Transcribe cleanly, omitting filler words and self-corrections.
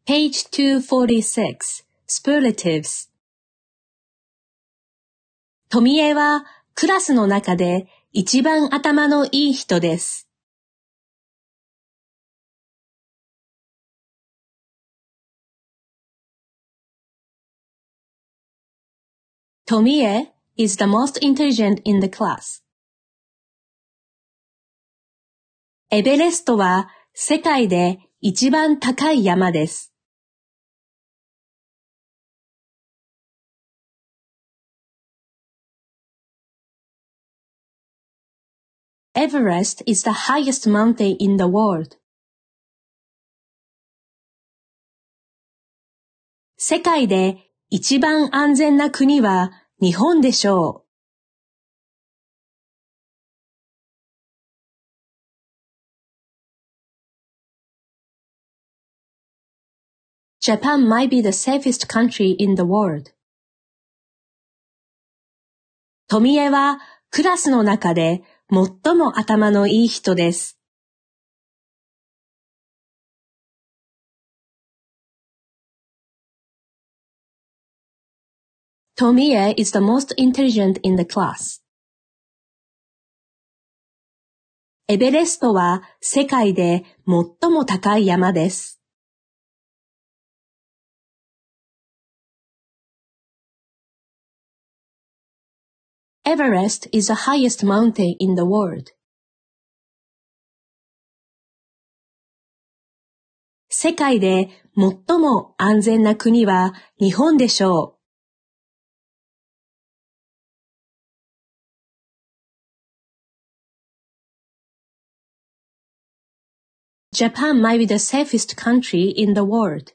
Page 246 Superlatives 富江はクラスの中で一番頭のいい人です。Tomie is the most intelligent in the class. エベレストは世界で一番高い山です。Everest is the highest mountain in the world. 世界で一番安全な国は日本でしょう。Japan might be the safest country in the world. 富江はクラスの中で最も頭のいい人です。Tomie is the most intelligent in the class. エベレストは世界で最も高い山です。Everest is the highest mountain in the world. 世界で最も安全な国は日本でしょう。Japan might be the safest country in the world.